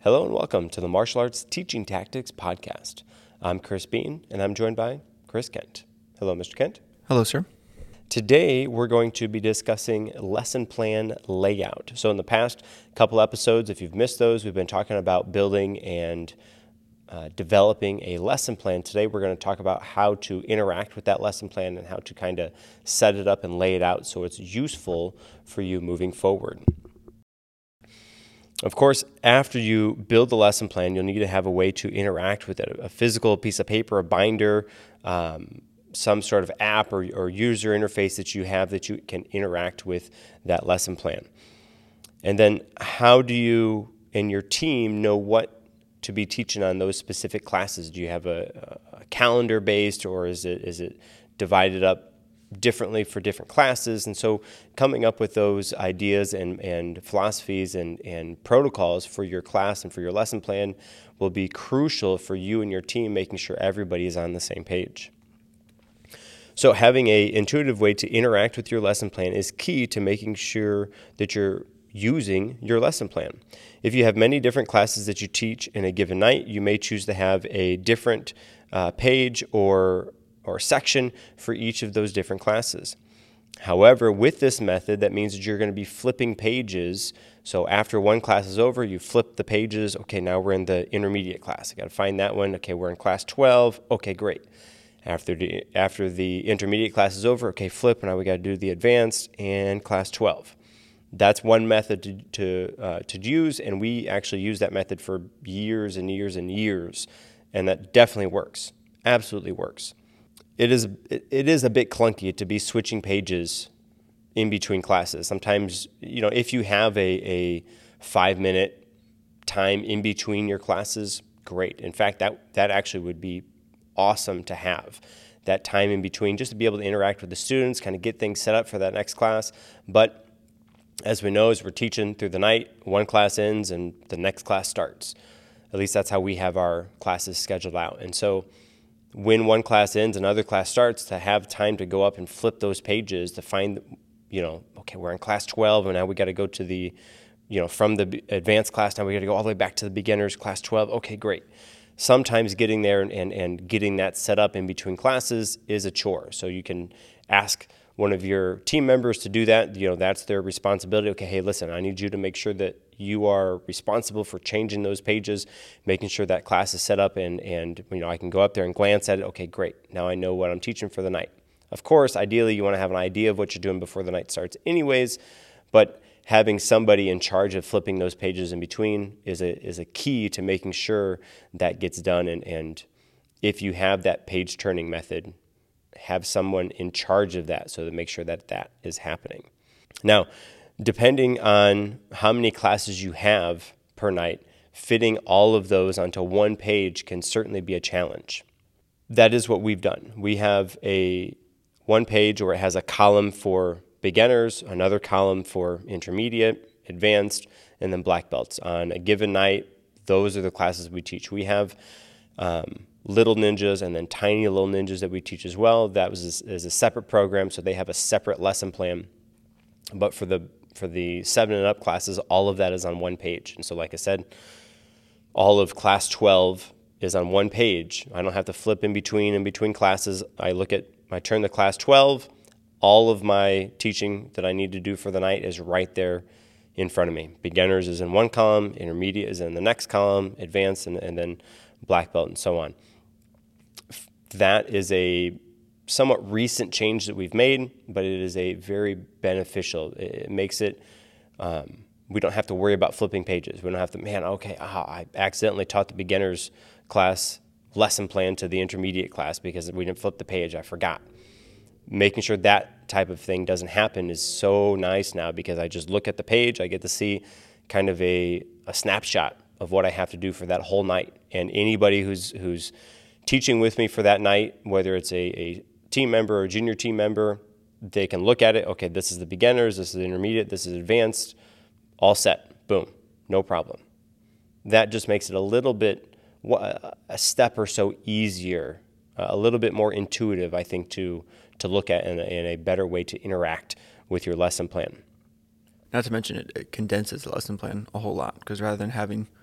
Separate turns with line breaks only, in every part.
Hello and welcome to the Martial Arts Teaching Tactics Podcast. I'm Chris Bean and I'm joined by Chris Kent. Hello, Mr. Kent.
Hello, sir.
Today we're going to be discussing lesson plan layout. So in the past couple episodes, if you've missed those, we've been talking about building and developing a lesson plan. Today we're going to talk about how to interact with that lesson plan and how to kind of set it up and lay it out so it's useful for you moving forward. Of course, after you build the lesson plan, you'll need to have a way to interact with it, a physical piece of paper, a binder, some sort of app or user interface that you have that you can interact with that lesson plan. And then how do you and your team know what to be teaching on those specific classes? Do you have a calendar based, or is it divided up differently for different classes? And so coming up with those ideas and philosophies and protocols for your class and for your lesson plan will be crucial for you and your team, making sure everybody is on the same page. So having an intuitive way to interact with your lesson plan is key to making sure that you're using your lesson plan. If you have many different classes that you teach in a given night, you may choose to have a different page or section for each of those different classes. However, with this method, that means that you're going to be flipping pages. So after one class is over, you flip the pages. Okay, now we're in the intermediate class. I got to find that one. Okay, we're in class 12. Okay, great. After the intermediate class is over, okay, flip. Now we got to do the advanced and class 12. That's one method to use, and we actually use that method for years and years and years, and that definitely works. Absolutely works. It is a bit clunky to be switching pages in between classes. Sometimes, if you have a 5-minute time in between your classes, great. In fact, that actually would be awesome to have, that time in between, just to be able to interact with the students, kind of get things set up for that next class. But as we know, as we're teaching through the night, one class ends and the next class starts. At least that's how we have our classes scheduled out. And so when one class ends, another class starts, to have time to go up and flip those pages to find, okay, we're in class 12 and now we got to go to the, from the advanced class, now we got to go all the way back to the beginners, class 12. Okay, great. Sometimes getting there and getting that set up in between classes is a chore. So you can ask one of your team members to do that. That's their responsibility. Okay, hey, listen, I need you to make sure that you are responsible for changing those pages, making sure that class is set up and I can go up there and glance at it. Okay, great. Now I know what I'm teaching for the night. Of course, ideally you want to have an idea of what you're doing before the night starts anyways, but having somebody in charge of flipping those pages in between is a key to making sure that gets done. And if you have that page turning method, have someone in charge of that so to make sure that is happening. Now, depending on how many classes you have per night, fitting all of those onto one page can certainly be a challenge. That is what we've done. We have a one page where it has a column for beginners, another column for intermediate, advanced, and then black belts. On a given night, those are the classes we teach. We have little ninjas and then tiny little ninjas that we teach as well. That is a separate program, so they have a separate lesson plan. But for the 7 and up classes, all of that is on one page. And so like I said, all of class 12 is on one page. I don't have to flip in between classes. I turn to class 12. All of my teaching that I need to do for the night is right there in front of me. Beginners is in one column, intermediate is in the next column, advanced, and then black belt, and so on. That is a somewhat recent change that we've made, but it is a very beneficial. It makes it, we don't have to worry about flipping pages. We don't have to, I accidentally taught the beginners class lesson plan to the intermediate class because we didn't flip the page, I forgot. Making sure that type of thing doesn't happen is so nice now because I just look at the page, I get to see kind of a snapshot of what I have to do for that whole night. And anybody who's teaching with me for that night, whether it's a team member or a junior team member, they can look at it. Okay, this is the beginners, this is the intermediate, this is advanced, all set. Boom, no problem. That just makes it a little bit, a step or so easier, a little bit more intuitive, I think, to look at in a better way to interact with your lesson plan.
Not to mention it condenses the lesson plan a whole lot because rather than having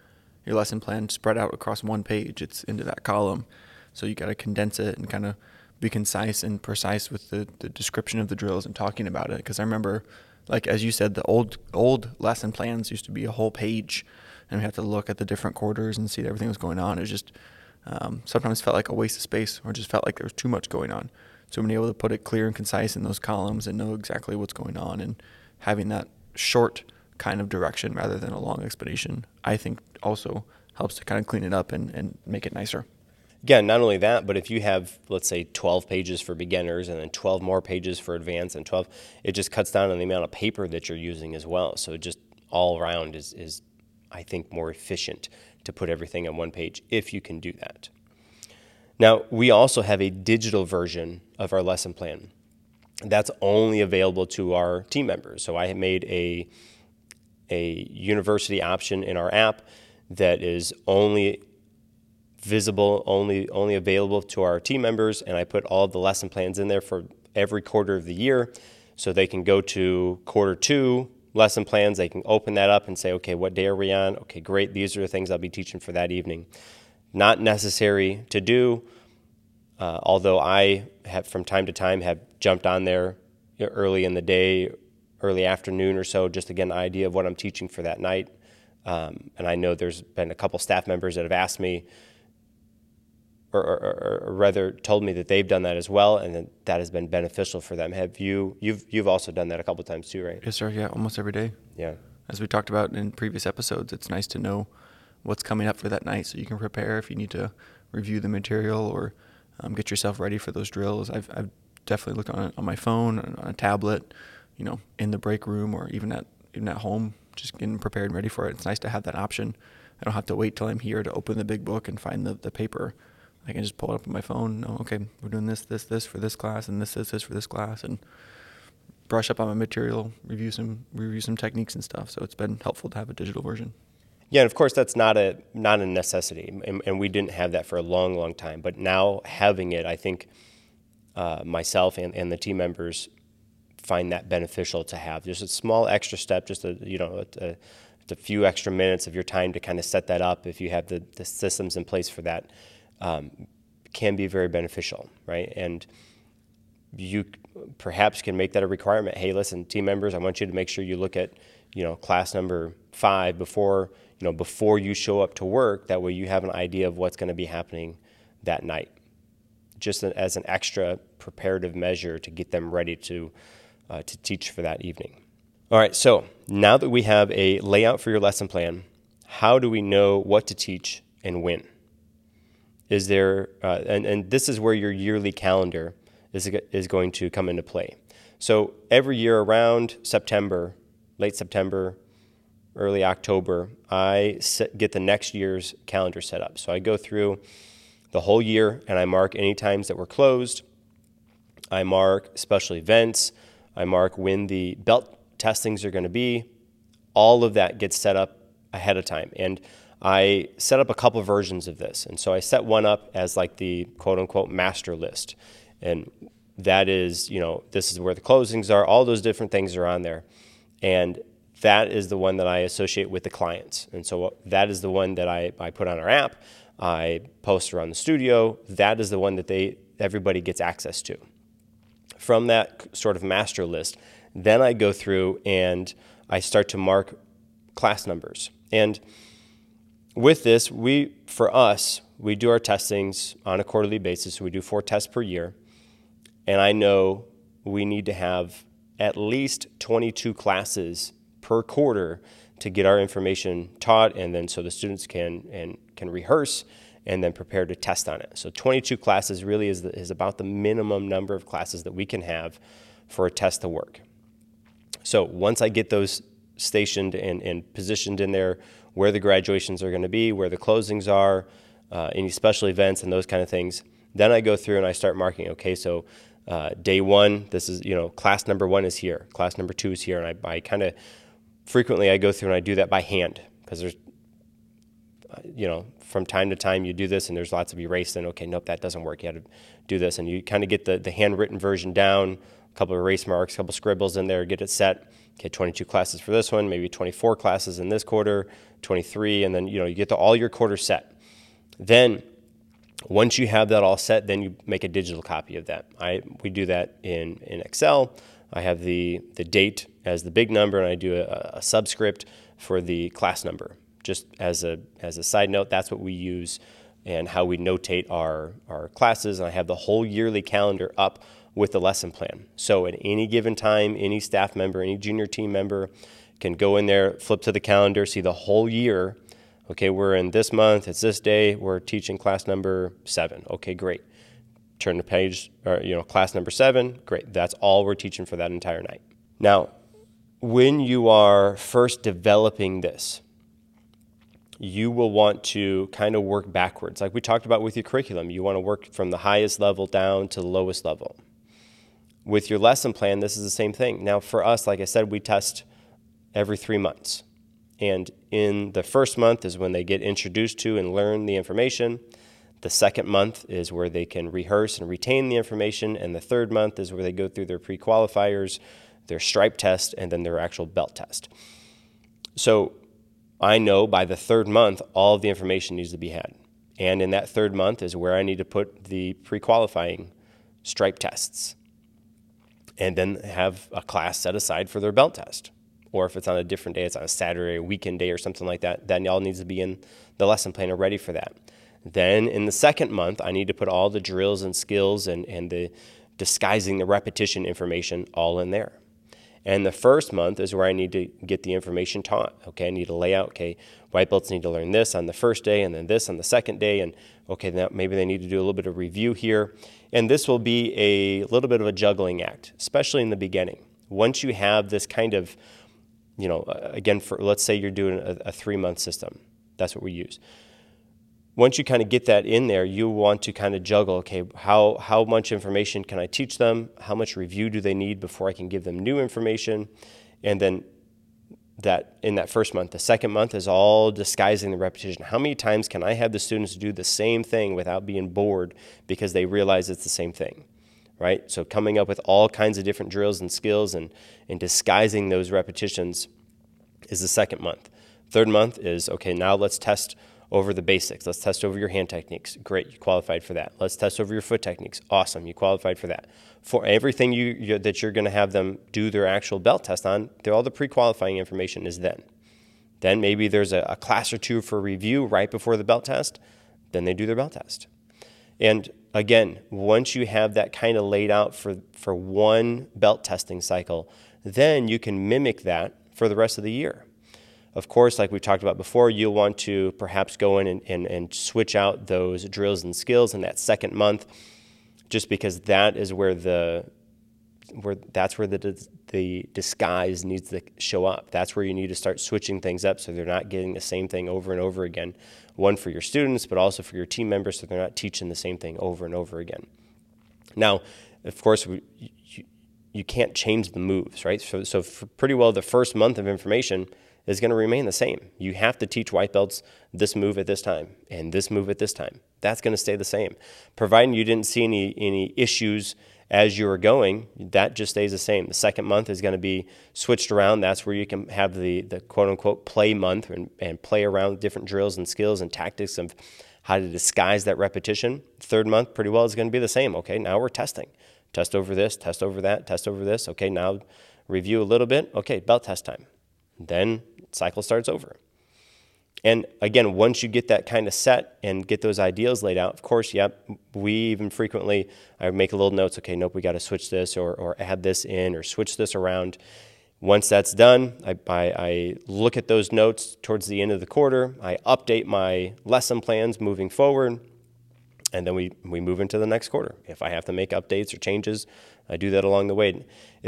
your lesson plan spread out across one page. It's into that column. So you got to condense it and kind of be concise and precise with the description of the drills and talking about it. Because I remember, like as you said, the old lesson plans used to be a whole page, and we had to look at the different quarters and see that everything was going on. It was just sometimes felt like a waste of space, or just felt like there was too much going on. So being able to put it clear and concise in those columns and know exactly what's going on, and having that short kind of direction rather than a long explanation, I think also helps to kind of clean it up and make it nicer.
Again, not only that, but if you have, let's say, 12 pages for beginners and then 12 more pages for advanced and 12, it just cuts down on the amount of paper that you're using as well. So it just all around is I think, more efficient to put everything on one page if you can do that. Now, we also have a digital version of our lesson plan. That's only available to our team members. So I have made a university option in our app that is only visible, only available to our team members, and I put all of the lesson plans in there for every quarter of the year, so they can go to quarter 2 lesson plans. They can open that up and say, okay, what day are we on? Okay, great. These are the things I'll be teaching for that evening. Not necessary to do, although I have from time to time have jumped on there early in the day, early afternoon or so, just to get an idea of what I'm teaching for that night. And I know there's been a couple staff members that have asked me, or rather told me that they've done that as well, and that has been beneficial for them. Have you've also done that a couple times too, right?
Yes, sir. Yeah, almost every day.
Yeah.
As we talked about in previous episodes, it's nice to know what's coming up for that night so you can prepare if you need to review the material or get yourself ready for those drills. I've definitely looked on my phone, on a tablet, in the break room, or even at home, just getting prepared and ready for it. It's nice to have that option. I don't have to wait till I'm here to open the big book and find the paper. I can just pull it up on my phone. Oh, okay, we're doing this for this class, and this for this class, and brush up on my material, review some techniques and stuff. So it's been helpful to have a digital version.
Yeah, and of course that's not a necessity, and we didn't have that for a long, long time. But now having it, I think myself and the team members find that beneficial to have. Just a small extra step, just a few extra minutes of your time to kind of set that up. If you have the systems in place for that, can be very beneficial, right? And you perhaps can make that a requirement. Hey, listen, team members, I want you to make sure you look at, class number 5 before you show up to work. That way you have an idea of what's going to be happening that night, just as an extra preparative measure to get them ready to teach for that evening. All right, so now that we have a layout for your lesson plan, how do we know what to teach and when? Is there, and this is where your yearly calendar is going to come into play. So every year around September, late September, early October, I get the next year's calendar set up. So I go through the whole year and I mark any times that we're closed. I mark special events. I mark when the belt testings are going to be. All of that gets set up ahead of time. And I set up a couple of versions of this. And so I set one up as like the quote unquote master list. And that is, this is where the closings are. All those different things are on there. And that is the one that I associate with the clients. And so that is the one that I put on our app. I post around the studio. That is the one that everybody gets access to. From that sort of master list, then I go through and I start to mark class numbers. And with this, for us, we do our testings on a quarterly basis. So we do 4 tests per year. And I know we need to have at least 22 classes per quarter to get our information taught, and then so the students can rehearse and then prepare to test on it. So 22 classes really is about the minimum number of classes that we can have for a test to work. So once I get those stationed and positioned in there, where the graduations are going to be, where the closings are, any special events and those kind of things, then I go through and I start marking, okay, so day 1, this is, class number 1 is here, class number 2 is here, and I kind of frequently I go through and I do that by hand, because there's, from time to time you do this and there's lots of erase, and okay, nope, that doesn't work, you have to do this, and you kind of get the handwritten version down, a couple of erase marks, a couple of scribbles in there, get it set, Okay, 22 classes for this one, maybe 24 classes in this quarter, 23, and then you get to all your quarters set. Then once you have that all set, then you make a digital copy of that. We do that in Excel. I have the date as the big number, and I do a subscript for the class number. Just as a side note, that's what we use and how we notate our classes. And I have the whole yearly calendar up with the lesson plan. So at any given time, any staff member, any junior team member can go in there, flip to the calendar, see the whole year. Okay, we're in this month, it's this day, we're teaching class number 7. Okay, great. Turn the page, or class number 7, great. That's all we're teaching for that entire night. Now, when you are first developing this, you will want to kind of work backwards. Like we talked about with your curriculum, you want to work from the highest level down to the lowest level. With your lesson plan, this is the same thing. Now, for us, like I said, we test every 3 months. And in the first month is when they get introduced to and learn the information. The second month is where they can rehearse and retain the information. And the third month is where they go through their pre-qualifiers, their stripe test, and then their actual belt test. So I know by the third month, all of the information needs to be had. And in that third month is where I need to put the pre-qualifying stripe tests and then have a class set aside for their belt test. Or if it's on a different day, it's on a Saturday, a weekend day or something like that, then y'all needs to be in the lesson plan or ready for that. Then in the second month, I need to put all the drills and skills and the disguising the repetition information all in there. And the first month is where I need to get the information taught. Okay, I need to lay out, okay, white belts need to learn this on the first day and then this on the second day. And okay, now maybe they need to do a little bit of review here. And this will be a little bit of a juggling act, especially in the beginning. Once you have this kind of, again, for let's say you're doing a 3-month system. That's what we use. Once you kind of get that in there, you want to kind of juggle, okay, how much information can I teach them? How much review do they need before I can give them new information? And then that in that first month. The second month is all disguising the repetition. How many times can I have the students do the same thing without being bored because they realize it's the same thing, right? So coming up with all kinds of different drills and skills and disguising those repetitions is the second month. Third month is, okay, now let's test over the basics. Let's test over your hand techniques. Great, you qualified for that. Let's test over your foot techniques. Awesome, you qualified for that. For everything that you're going to have them do their actual belt test on, all the pre-qualifying information is then. Then maybe there's a class or two for review right before the belt test. Then they do their belt test. And again, once you have that kind of laid out for one belt testing cycle, then you can mimic that for the rest of the year. Of course, like we talked about before, you'll want to perhaps go in and switch out those drills and skills in that second month, just because that is where the disguise needs to show up. That's where you need to start switching things up so they're not getting the same thing over and over again. One for your students, but also for your team members, so they're not teaching the same thing over and over again. Now, of course, you can't change the moves, right? So for pretty well the first month of information is going to remain the same. You have to teach white belts this move at this time and this move at this time. That's going to stay the same. Providing you didn't see any issues as you were going, that just stays the same. The second month is going to be switched around. That's where you can have the quote-unquote play month and play around with different drills and skills and tactics of how to disguise that repetition. Third month pretty well is going to be the same. Okay, now we're testing. Test over this, test over that, test over this. Okay, now review a little bit. Okay, belt test time. Then cycle starts over. And again, once you get that kind of set and get those ideals laid out, of course, we even frequently, I make a little notes, okay, nope, we got to switch this or add this in or switch this around. Once that's done, I look at those notes towards the end of the quarter. I update my lesson plans moving forward, and then we move into the next quarter. If I have to make updates or changes, I do that along the way.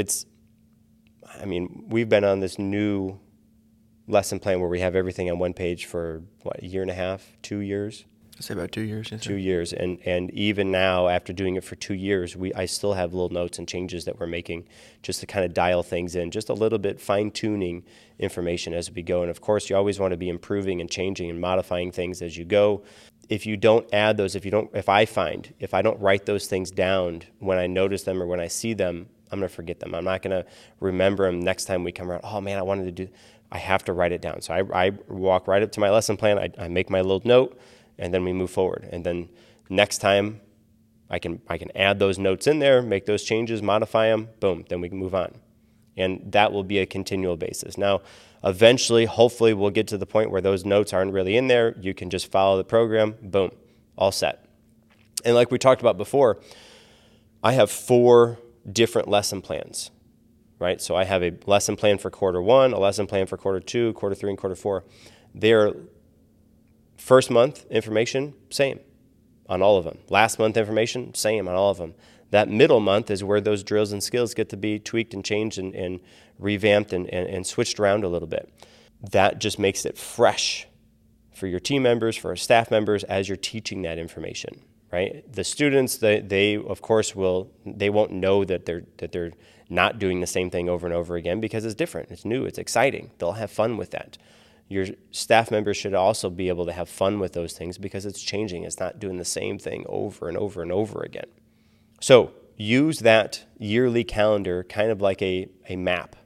We've been on this new lesson plan where we have everything on one page for, a year and a half, 2 years?
I'd say about 2 years. Yes,
2 years. And even now, after doing it for 2 years, I still have little notes and changes that we're making just to kind of dial things in, just a little bit fine-tuning information as we go. And of course, you always want to be improving and changing and modifying things as you go. If you don't add those, if I don't write those things down when I notice them or when I see them, I'm going to forget them. I'm not going to remember them next time we come around. Oh man, I wanted to do, I have to write it down. So I walk right up to my lesson plan. I make my little note, and then we move forward. And then next time I can add those notes in there, make those changes, modify them, boom, then we can move on. And that will be a continual basis. Now, eventually, hopefully, we'll get to the point where those notes aren't really in there. You can just follow the program, boom, all set. And like we talked about before, I have 4 different lesson plans, right? So I have a lesson plan for quarter 1, a lesson plan for quarter 2, quarter 3, and quarter 4. Their first month information, same on all of them. Last month information, same on all of them. That middle month is where those drills and skills get to be tweaked and changed and revamped and switched around a little bit. That just makes it fresh for your team members, for our staff members, as you're teaching that information, right? The students, they of course they won't know that they're not doing the same thing over and over again because it's different, it's new, it's exciting. They'll have fun with that. Your staff members should also be able to have fun with those things because it's changing. It's not doing the same thing over and over and over again. So use that yearly calendar kind of like a map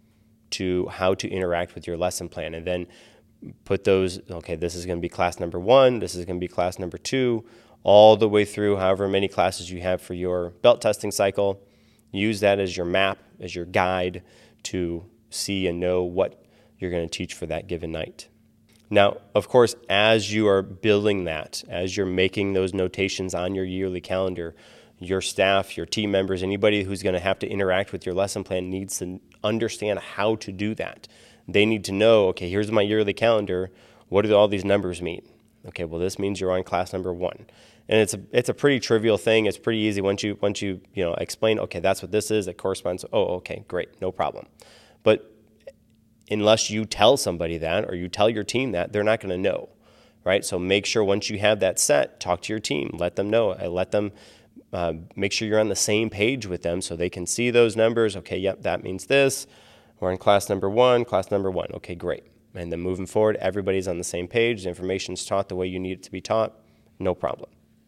to how to interact with your lesson plan, and then put those, okay, this is going to be class number 1, this is going to be class number 2, all the way through however many classes you have for your belt testing cycle. Use that as your map, as your guide to see and know what you're going to teach for that given night. Now, of course, as you are building that, as you're making those notations on your yearly calendar, your staff, your team members, anybody who's going to have to interact with your lesson plan needs to understand how to do that. They need to know, okay, here's my yearly calendar. What do all these numbers mean? Okay, well, this means you're on class number 1. And it's a pretty trivial thing. It's pretty easy once you explain, okay, that's what this is. It corresponds. Oh, okay, great, no problem. But unless you tell somebody that or you tell your team that, they're not going to know, right? So make sure once you have that set, talk to your team. Let them know. Let them make sure you're on the same page with them so they can see those numbers. Okay, yep, that means this. We're in class number 1, class number 1. Okay, great. And then moving forward, everybody's on the same page. The information's taught the way you need it to be taught. No problem.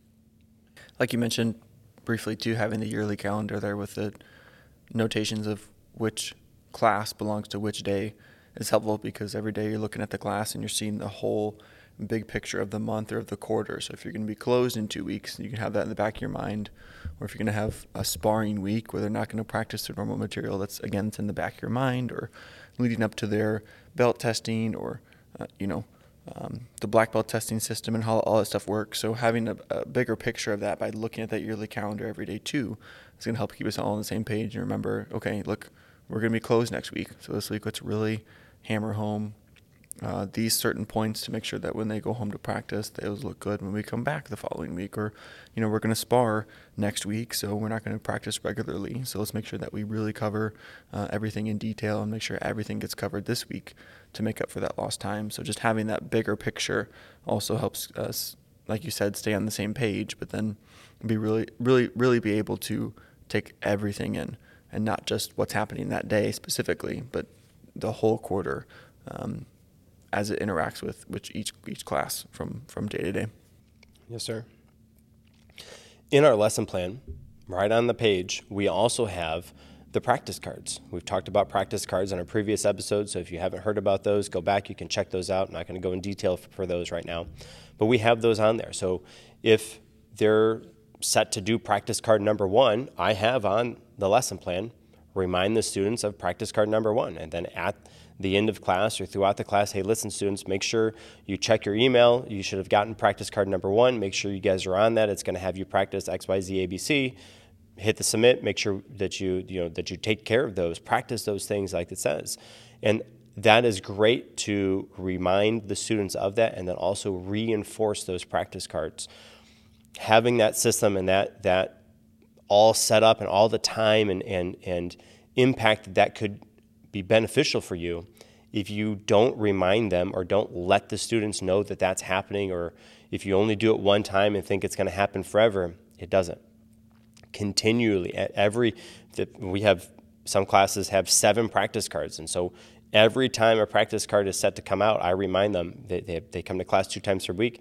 Like you mentioned briefly too, having the yearly calendar there with the notations of which class belongs to which day is helpful, because every day you're looking at the class and you're seeing the whole big picture of the month or of the quarter. So if you're going to be closed in 2 weeks, you can have that in the back of your mind. Or if you're going to have a sparring week where they're not going to practice their normal material, that's again, it's in the back of your mind, or leading up to their belt testing, or the black belt testing system and how all that stuff works. So having a bigger picture of that by looking at that yearly calendar every day too is going to help keep us all on the same page and remember, okay, look, we're going to be closed next week. So this week, let's really hammer home these certain points to make sure that when they go home to practice, those look good when we come back the following week. Or, we're going to spar next week, so we're not going to practice regularly. So let's make sure that we really cover everything in detail and make sure everything gets covered this week to make up for that lost time. So just having that bigger picture also helps us, like you said, stay on the same page, but then be really be able to take everything in, and not just what's happening that day specifically, but the whole quarter as it interacts with each class from day to day.
Yes, sir. In our lesson plan, right on the page, we also have the practice cards. We've talked about practice cards in our previous episodes, so if you haven't heard about those, go back. You can check those out. I'm not going to go in detail for those right now, but we have those on there. So if they're set to do practice card number 1, I have on the lesson plan, remind the students of practice card number 1, and then at the end of class or throughout the class, hey, listen, students, make sure you check your email. You should have gotten practice card number 1. Make sure you guys are on that. It's going to have you practice X, Y, Z, A, B, C. Hit the submit. Make sure that you take care of those. Practice those things like it says, and that is great to remind the students of that, and then also reinforce those practice cards. Having that system and that all set up and all the time and impact that could be beneficial for you, if you don't remind them or don't let the students know that that's happening, or if you only do it one time and think it's going to happen forever, it doesn't. Continually, we have some classes have 7 practice cards, and so every time a practice card is set to come out, I remind them that they come to class 2 times per week,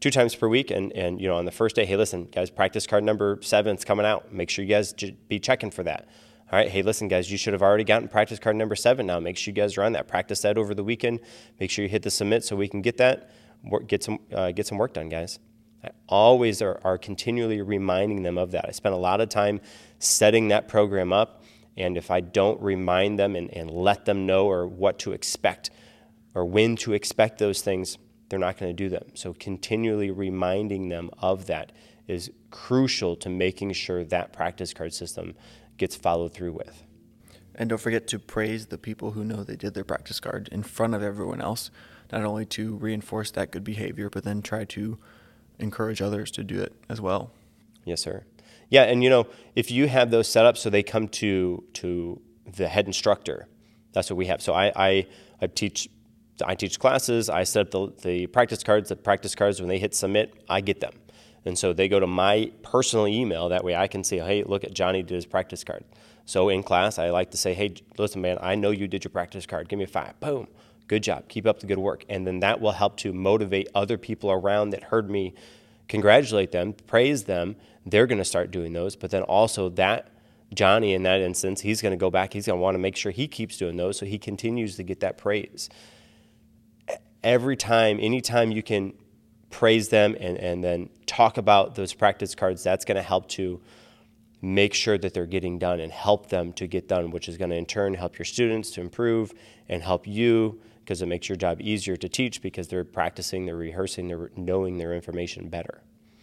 and on the first day, hey, listen, guys, practice card number 7 is coming out. Make sure you guys be checking for that. All right, hey, listen, guys, you should have already gotten practice card number 7 now. Make sure you guys are on that. Practice that over the weekend. Make sure you hit the submit so we can get that, get some work done, guys. I always are continually reminding them of that. I spent a lot of time setting that program up, and if I don't remind them and let them know or what to expect or when to expect those things, they're not going to do them. So continually reminding them of that is crucial to making sure that practice card system gets followed through with.
And don't forget to praise the people who know they did their practice card in front of everyone else, not only to reinforce that good behavior, but then try to encourage others to do it as well.
Yes, sir. Yeah, and if you have those set up so they come to the head instructor, that's what we have. So I teach classes, I set up the practice cards. The practice cards, when they hit submit, I get them. And so they go to my personal email. That way I can say, hey, look at Johnny did his practice card. So in class, I like to say, hey, listen, man, I know you did your practice card. Give me a 5. Boom. Good job. Keep up the good work. And then that will help to motivate other people around that heard me congratulate them, praise them. They're going to start doing those. But then also that Johnny, in that instance, he's going to go back. He's going to want to make sure he keeps doing those so he continues to get that praise. Every time, anytime you can praise them and then talk about those practice cards, that's going to help to make sure that they're getting done and help them to get done, which is going to in turn help your students to improve and help you because it makes your job easier to teach because they're practicing, they're rehearsing, they're knowing their information better.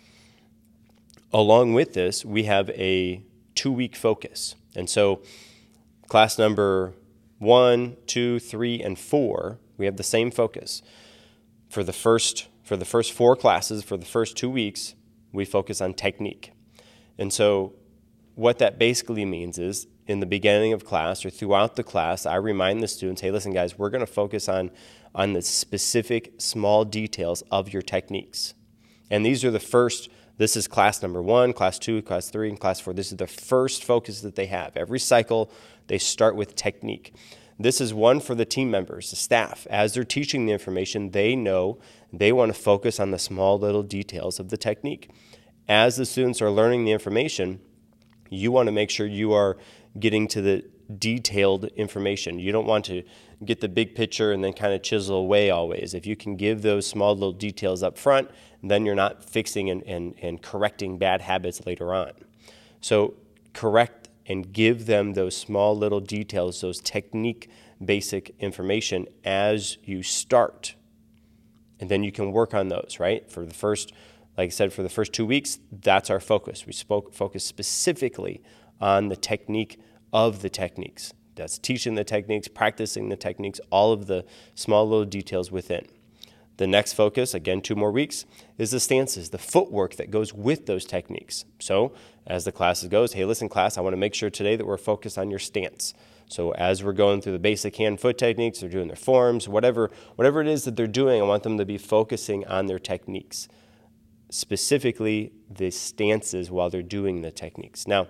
Along with this, we have a 2-week focus. And so class number 1, 2, 3, and 4, we have the same focus. For the first 4 classes, for the first 2 weeks, we focus on technique. And so what that basically means is in the beginning of class or throughout the class, I remind the students, hey, listen, guys, we're going to focus on the specific small details of your techniques. And these are this is class number 1, class 2, class 3, and class 4. This is the first focus that they have. Every cycle, they start with technique. This is one for the team members, the staff. As they're teaching the information, they know they want to focus on the small little details of the technique. As the students are learning the information, you want to make sure you are getting to the detailed information. You don't want to get the big picture and then kind of chisel away always. If you can give those small little details up front, then you're not fixing and correcting bad habits later on. So correct and give them those small little details, those technique basic information as you start. And then you can work on those, right? For the first, like I said, for the first 2 weeks, that's our focus. We focus specifically on the technique of the techniques. That's teaching the techniques, practicing the techniques, all of the small little details within. The next focus, again, 2 more weeks, is the stances, the footwork that goes with those techniques. So as the classes goes, hey, listen, class, I want to make sure today that we're focused on your stance. So as we're going through the basic hand-foot techniques, they're doing their forms, whatever it is that they're doing, I want them to be focusing on their techniques, specifically the stances while they're doing the techniques. Now,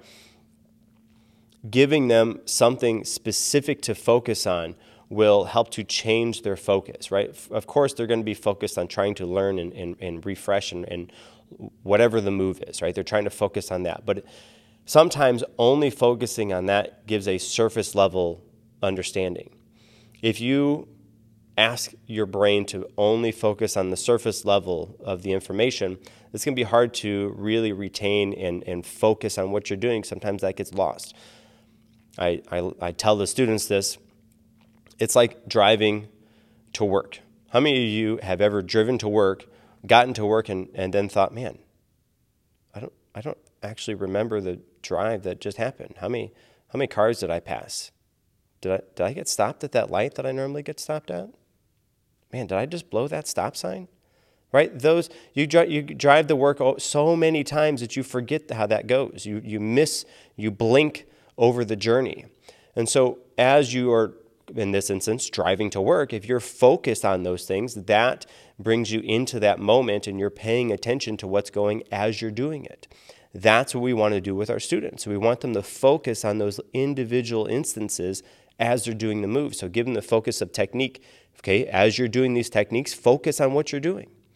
giving them something specific to focus on will help to change their focus, right? Of course, they're going to be focused on trying to learn and refresh and whatever the move is, right? They're trying to focus on that. But sometimes only focusing on that gives a surface level understanding. If you ask your brain to only focus on the surface level of the information, it's going to be hard to really retain and focus on what you're doing. Sometimes that gets lost. I tell the students this. It's like driving to work. How many of you have ever driven to work, gotten to work, and then thought, man, I don't actually remember the drive that just happened. How many cars did I pass? Did I get stopped at that light that I normally get stopped at? Man, did I just blow that stop sign? Right? You drive to work so many times that you forget how that goes. You blink over the journey. And so as you are, in this instance, driving to work, if you're focused on those things, that brings you into that moment and you're paying attention to what's going as you're doing it. That's what we want to do with our students. We want them to focus on those individual instances as they're doing the move. So give them the focus of technique. Okay, as you're doing these techniques, focus on what you're doing.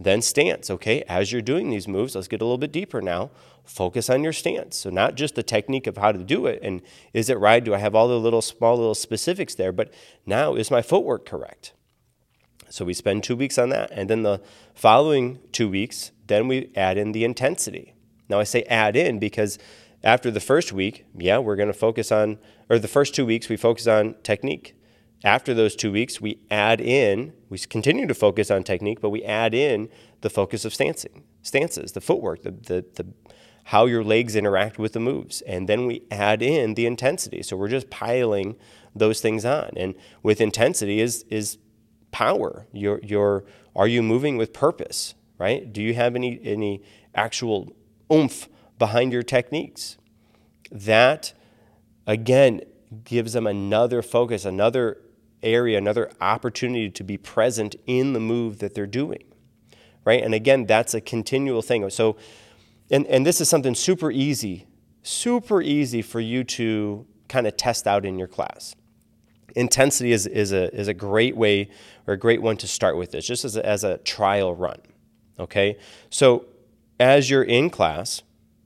Then stance, okay? As you're doing these moves, let's get a little bit deeper now. Focus on your stance. So not just the technique of how to do it and is it right? Do I have all the small little specifics there? But now, is my footwork correct? So we spend 2 weeks on that. And then the following 2 weeks, then we add in the intensity. Now I say add in because after the first week, we're going to focus on, or the first 2 weeks, we focus on technique. After those 2 weeks, we continue to focus on technique, but we add in the focus of stances, the footwork, the how your legs interact with the moves. And then we add in the intensity. So we're just piling those things on. And with intensity is power. Are you moving with purpose, right? Do you have any actual oomph behind your techniques? That, again, gives them another focus, another area, another opportunity to be present in the move that they're doing, right? And again, that's a continual thing. So, and this is something super easy for you to kind of test out in your class. Intensity is a great way or a great one to start with this, just as a trial run, okay? So as you're in class,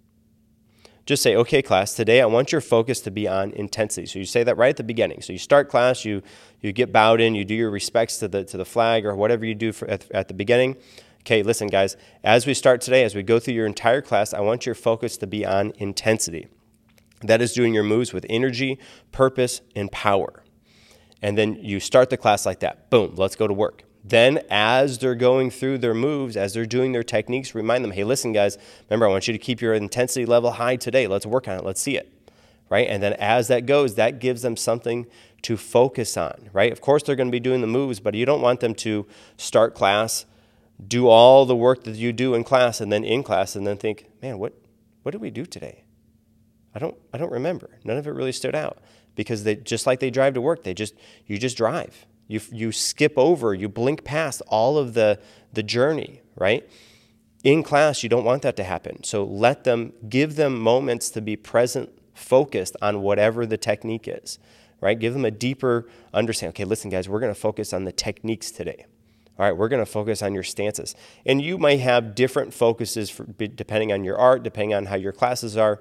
just say, okay, class, today I want your focus to be on intensity. So you say that right at the beginning. So you start class, you get bowed in, you do your respects to the flag or whatever you do at the beginning. Okay, listen, guys, as we start today, as we go through your entire class, I want your focus to be on intensity. That is doing your moves with energy, purpose, and power. And then you start the class like that. Boom, let's go to work. Then as they're going through their moves, as they're doing their techniques, remind them, hey, listen, guys, remember, I want you to keep your intensity level high today. Let's work on it. Let's see it, right? And then as that goes, that gives them something to focus on, right? Of course, they're going to be doing the moves, but you don't want them to start class, do all the work that you do in class, and then think, man, what did we do today? I don't remember. None of it really stood out because they just like they drive to work. You just drive. You skip over, you blink past all of the journey, right? In class, you don't want that to happen. So give them moments to be present, focused on whatever the technique is, right? Give them a deeper understanding. Okay, listen, guys, we're going to focus on the techniques today. All right, we're going to focus on your stances. And you might have different focuses depending on your art, depending on how your classes are,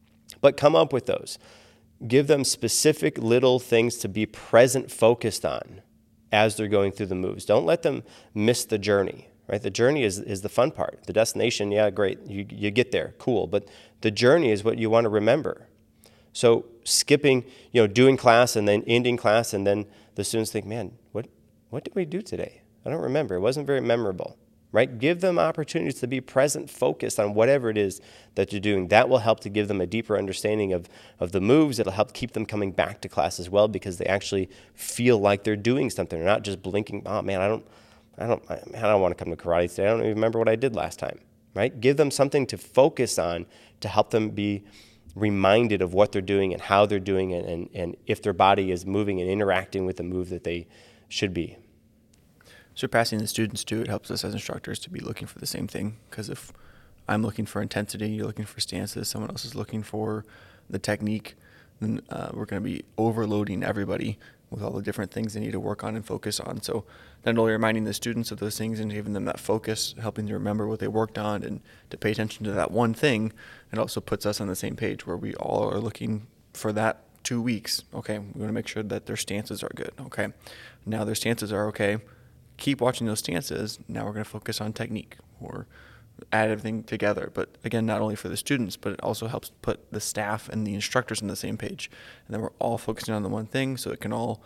but come up with those. Give them specific little things to be present, focused on as they're going through the moves. Don't let them miss the journey, right? The journey is the fun part. The destination, yeah, great. You get there, cool. But the journey is what you want to remember. So skipping, doing class and then ending class, and then the students think, man, what did we do today? I don't remember. It wasn't very memorable, right? Give them opportunities to be present, focused on whatever it is that you're doing. That will help to give them a deeper understanding of the moves. It'll help keep them coming back to class as well because they actually feel like they're doing something. They're not just blinking, oh man, I don't want to come to karate today. I don't even remember what I did last time, right? Give them something to focus on to help them be reminded of what they're doing and how they're doing it and if their body is moving and interacting with the move that they should be.
Surpassing the students too, it helps us as instructors to be looking for the same thing. Because if I'm looking for intensity, you're looking for stances, someone else is looking for the technique, then we're going to be overloading everybody with all the different things they need to work on and focus on. So not only reminding the students of those things and giving them that focus, helping them remember what they worked on and to pay attention to that one thing, it also puts us on the same page where we all are looking for that 2 weeks. Okay, we want to make sure that their stances are good. Okay, now their stances are okay. Keep watching those stances. Now we're going to focus on technique or add everything together. But again, not only for the students, but it also helps put the staff and the instructors on the same page. And then we're all focusing on the one thing, so it can all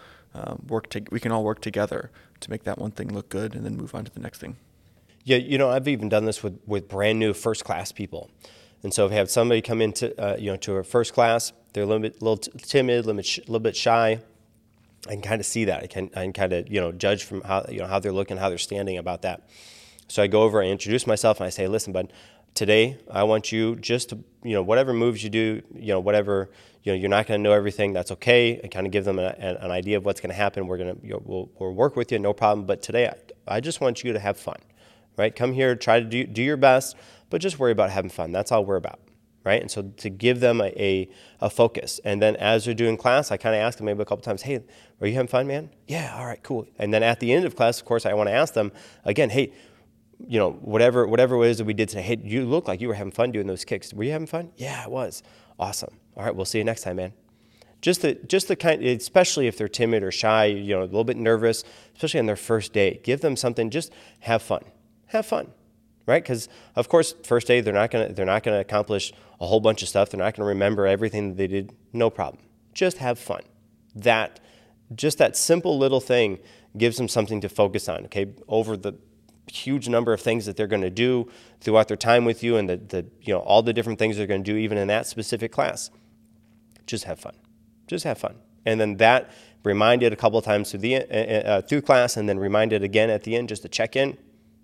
we can all work together to make that one thing look good and then move on to the next thing.
Yeah, I've even done this with brand new first class people. And so if you have somebody come into to a first class, they're a little timid, a little bit shy. I can kind of see that. I can kind of, judge from how they're looking, how they're standing about that. So I go over, I introduce myself, and I say, listen, bud, today I want you just to, whatever moves you do, whatever, you're not going to know everything. That's okay. I kind of give them an idea of what's going to happen. We're going to, we'll work with you, no problem. But today I just want you to have fun, right? Come here, try to do your best, but just worry about having fun. That's all we're about. Right? And so to give them a focus. And then as they're doing class, I kind of ask them maybe a couple times, hey, are you having fun, man? Yeah, all right, cool. And then at the end of class, of course, I want to ask them again, hey, whatever it is that we did today. Hey, you look like you were having fun doing those kicks. Were you having fun? Yeah, I was. Awesome. All right, we'll see you next time, man. Just the kind, especially if they're timid or shy, a little bit nervous, especially on their first day. Give them something. Just have fun. Have fun, right? Because of course, first day they're not gonna accomplish a whole bunch of stuff. They're not gonna remember everything that they did. No problem. Just have fun. That simple little thing gives them something to focus on. Okay, over the huge number of things that they're going to do throughout their time with you, and all the different things they're going to do even in that specific class. Just have fun. Just have fun. And then that reminded a couple of times through class, and then reminded again at the end just to check in.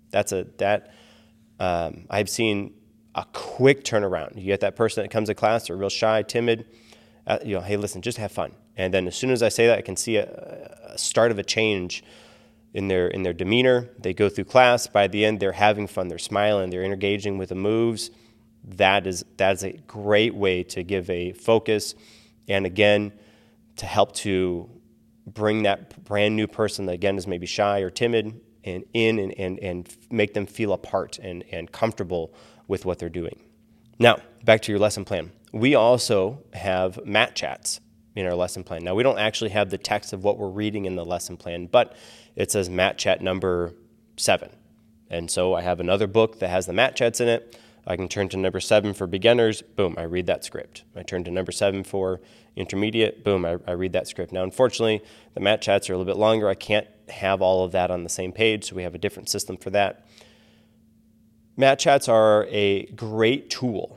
I've seen a quick turnaround. You get that person that comes to class, they're real shy, timid. Hey, listen, just have fun. And then as soon as I say that, I can see a start of a change in their demeanor. They go through class. By the end, they're having fun. They're smiling. They're engaging with the moves. That is a great way to give a focus, and again, to help to bring that brand new person that again is maybe shy or timid and make them feel a part and comfortable with what they're doing. Now, back to your lesson plan. We also have mat chats in our lesson plan. Now, we don't actually have the text of what we're reading in the lesson plan, but it says mat chat number 7. And so I have another book that has the mat chats in it. I can turn to number 7 for beginners. Boom, I read that script. I turn to number 7 for intermediate. Boom, I read that script. Now, unfortunately, the mat chats are a little bit longer. I can't have all of that on the same page, so we have a different system for that. Mat chats are a great tool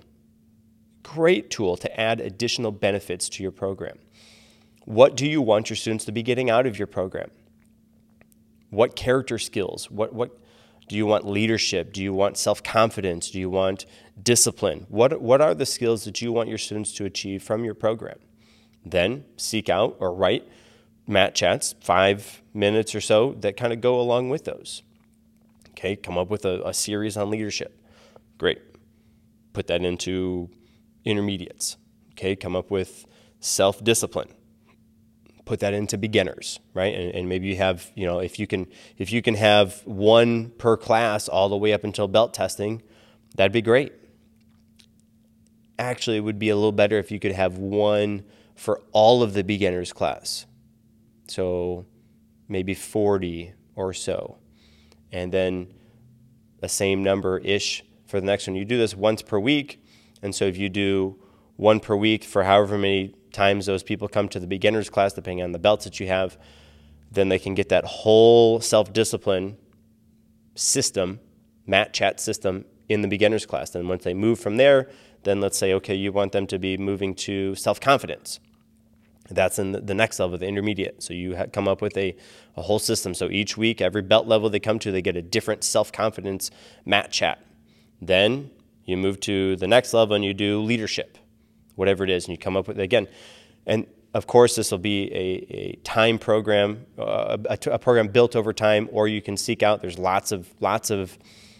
to add additional benefits to your program. What do you want your students to be getting out of your program? What character skills? What do you want? Leadership? Do you want self-confidence? Do you want discipline? What are the skills that you want your students to achieve from your program? Then seek out or write mat chats, 5 minutes or so, that kind of go along with those. Okay, come up with a series on leadership. Great. Put that into intermediates. Okay, come up with self-discipline. Put that into beginners, right? And maybe you have, if you can have one per class all the way up until belt testing, that'd be great. Actually, it would be a little better if you could have one for all of the beginners class. So maybe 40 or so. And then the same number-ish for the next one. You do this once per week. And so if you do one per week for however many times those people come to the beginners class, depending on the belts that you have, then they can get that whole self-discipline system, mat chat system, in the beginners class. And once they move from there, then let's say, okay, you want them to be moving to self-confidence. That's in the next level, the intermediate. So you come up with a whole system. So each week, every belt level they come to, they get a different self-confidence mat chat. Then you move to the next level and you do leadership, whatever it is, and you come up with it again. And of course, this will be a time program, a program built over time, or you can seek out. There's lots of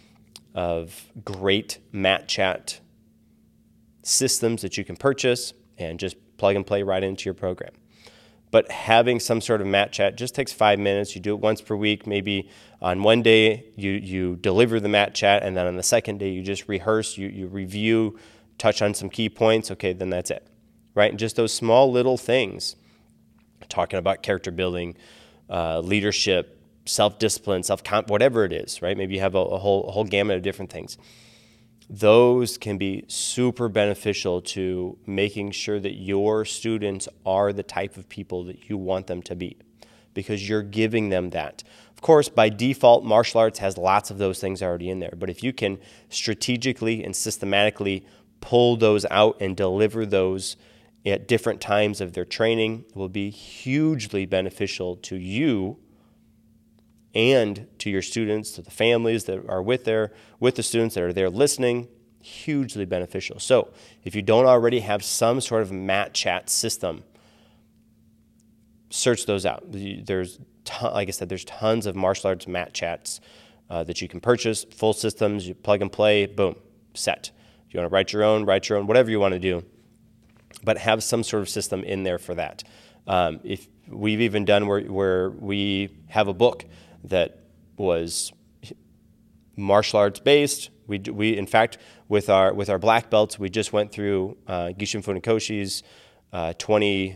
great mat chat systems that you can purchase and just plug and play right into your program. But having some sort of mat chat just takes 5 minutes. You do it once per week. Maybe on one day you deliver the mat chat, and then on the second day you just rehearse, you review, touch on some key points. Okay, then that's it, right? And just those small little things, talking about character building, leadership, self-discipline, whatever it is, right? Maybe you have a whole gamut of different things. Those can be super beneficial to making sure that your students are the type of people that you want them to be, because you're giving them that. Of course, by default, martial arts has lots of those things already in there, but if you can strategically and systematically pull those out and deliver those at different times of their training, it will be hugely beneficial to you and to your students, to the families that are with the students that are there listening. Hugely beneficial. So if you don't already have some sort of mat chat system, search those out. There's, like I said, there's tons of martial arts mat chats that you can purchase, full systems. You plug and play, boom, set. If you want to write your own, whatever you want to do, but have some sort of system in there for that. If we've even done where we have a book that was martial arts based. We in fact with our black belts, we just went through Gishin Funakoshi's 20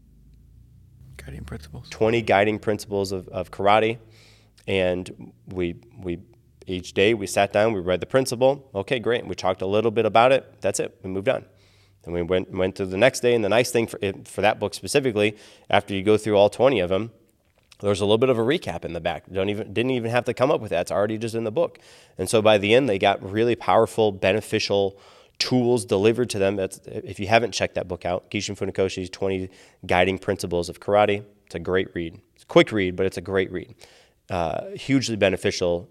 guiding principles of karate, and we each day we sat down, we read the principle. Okay, great. We talked a little bit about it. That's it. We moved on. And we went to the next day, and the nice thing for that book specifically, after you go through all 20 of them, there's a little bit of a recap in the back. Didn't even have to come up with that. It's already just in the book. And so by the end, they got really powerful, beneficial tools delivered to them. If you haven't checked that book out, Gishin Funakoshi's 20 Guiding Principles of Karate, it's a great read. It's a quick read, but it's a great read. Hugely beneficial.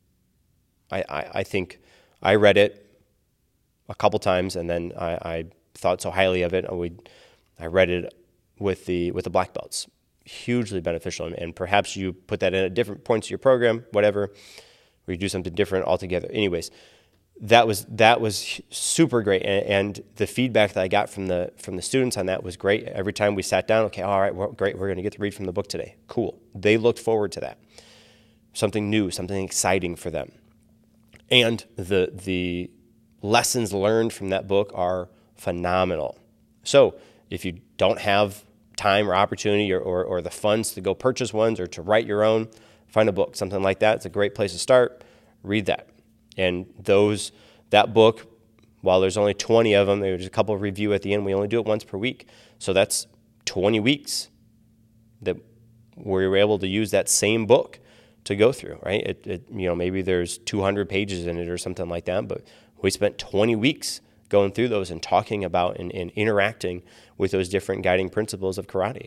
I think I read it a couple times, and then I thought so highly of it. I read it with the black belts. Hugely beneficial, and perhaps you put that in at different points of your program, whatever, or you do something different altogether. Anyways, that was super great, and the feedback that I got from the students on that was great. Every time we sat down, okay, all right, well, great, we're going to get to read from the book today. Cool. They looked forward to that. Something new, something exciting for them. And the lessons learned from that book are phenomenal. So if you don't have time or opportunity or the funds to go purchase ones or to write your own, find a book, something like that. It's a great place to start. Read that. And that book, while there's only 20 of them, there's a couple of review at the end. We only do it once per week. So that's 20 weeks that we were able to use that same book to go through, right? Maybe there's 200 pages in it or something like that, but we spent 20 weeks going through those and talking about and interacting with those different guiding principles of karate.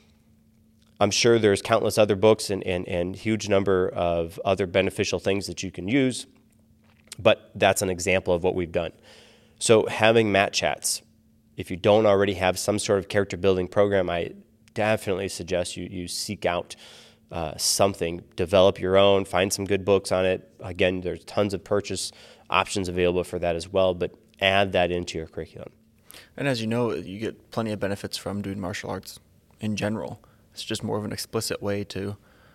I'm sure there's countless other books and huge number of other beneficial things that you can use, but that's an example of what we've done. So having mat chats, if you don't already have some sort of character building program, I definitely suggest you seek out something, develop your own, find some good books on it. Again, there's tons of purchase options available for that as well, but add that into your curriculum.
And as you know, you get plenty of benefits from doing martial arts in general. It's just more of an explicit way to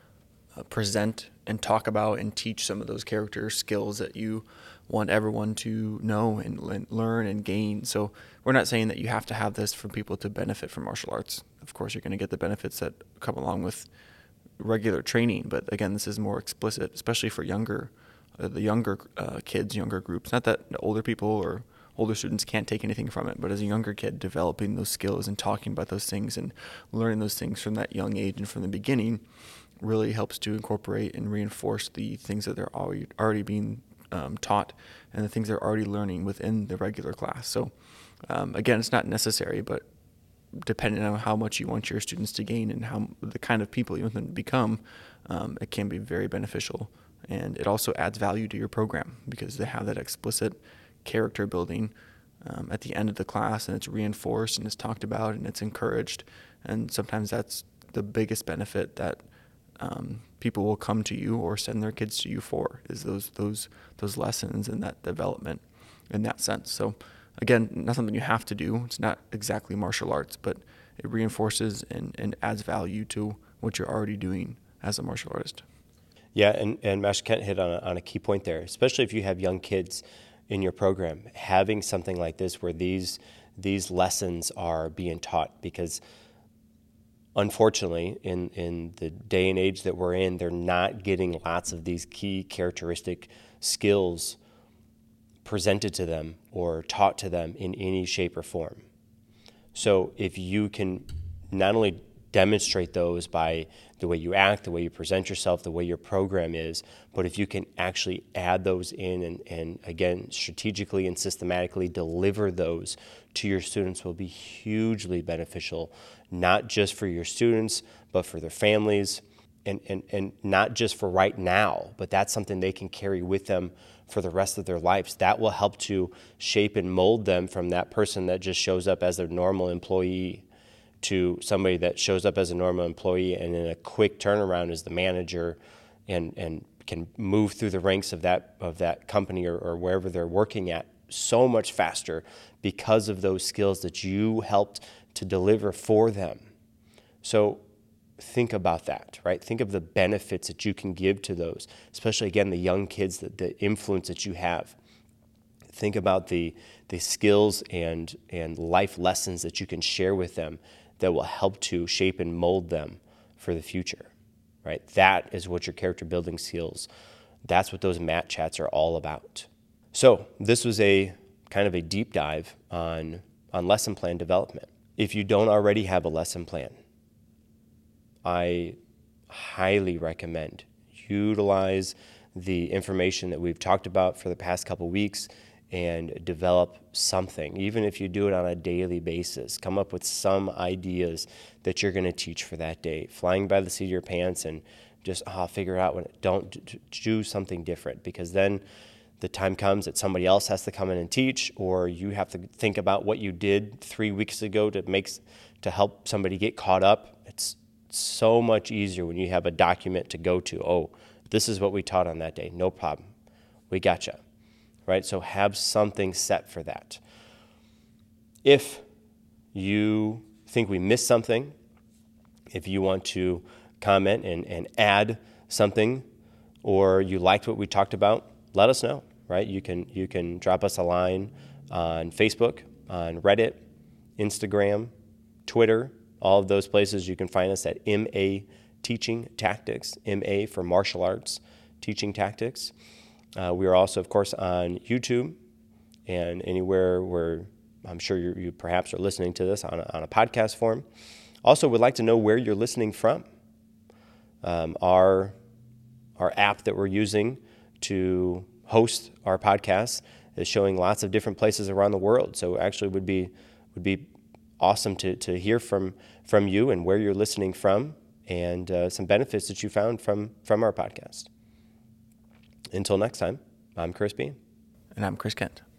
present and talk about and teach some of those character skills that you want everyone to know and learn and gain. So we're not saying that you have to have this for people to benefit from martial arts. Of course, you're going to get the benefits that come along with regular training, but again, this is more explicit, especially for the younger kids, younger groups. Not that older people or older students can't take anything from it, but as a younger kid, developing those skills and talking about those things and learning those things from that young age and from the beginning really helps to incorporate and reinforce the things that they're already being taught and the things they're already learning within the regular class. So again, it's not necessary, but depending on how much you want your students to gain and how the kind of people you want them to become, it can be very beneficial. And it also adds value to your program because they have that explicit character building at the end of the class, and it's reinforced and it's talked about and it's encouraged. And sometimes that's the biggest benefit that people will come to you or send their kids to you for, is those lessons and that development in that sense. So again, not something you have to do. It's not exactly martial arts, but it reinforces and adds value to what you're already doing as a martial artist.
Yeah, and Master Kent hit on a key point there, especially if you have young kids in your program, having something like this where these lessons are being taught, because unfortunately, in the day and age that we're in, they're not getting lots of these key characteristic skills presented to them or taught to them in any shape or form. So if you can not only demonstrate those by the way you act, the way you present yourself, the way your program is, but if you can actually add those in and again, strategically and systematically deliver those to your students, will be hugely beneficial, not just for your students, but for their families, and not just for right now, but that's something they can carry with them for the rest of their lives. That will help to shape and mold them from that person that just shows up as their normal employee to somebody that shows up as a normal employee and in a quick turnaround is the manager and can move through the ranks of that company or wherever they're working at so much faster because of those skills that you helped to deliver for them. So think about that, right? Think of the benefits that you can give to those, especially, again, the young kids, the influence that you have. Think about the skills and life lessons that you can share with them that will help to shape and mold them for the future, right? That is what your character building skills, that's what those MAT chats are all about. So this was a kind of a deep dive on lesson plan development. If you don't already have a lesson plan, I highly recommend utilize the information that we've talked about for the past couple weeks and develop something. Even if you do it on a daily basis, come up with some ideas that you're going to teach for that day. Flying by the seat of your pants and just figure it out. Don't do something different, because then the time comes that somebody else has to come in and teach, or you have to think about what you did 3 weeks ago to help somebody get caught up. It's so much easier when you have a document to go to. Oh, this is what we taught on that day. No problem. We gotcha. Right? So have something set for that. If you think we missed something, if you want to comment and add something, or you liked what we talked about, let us know, right? You can drop us a line on Facebook, on Reddit, Instagram, Twitter, all of those places. You can find us at MA Teaching Tactics, MA for Martial Arts Teaching Tactics. We are also, of course, on YouTube and anywhere where I'm sure you perhaps are listening to this on a podcast form. Also, would like to know where you're listening from. Our app that we're using to host our podcast is showing lots of different places around the world. So actually would be awesome to hear from you and where you're listening from, and some benefits that you found from our podcast. Until next time, I'm Chris Bean.
And I'm Chris Kent.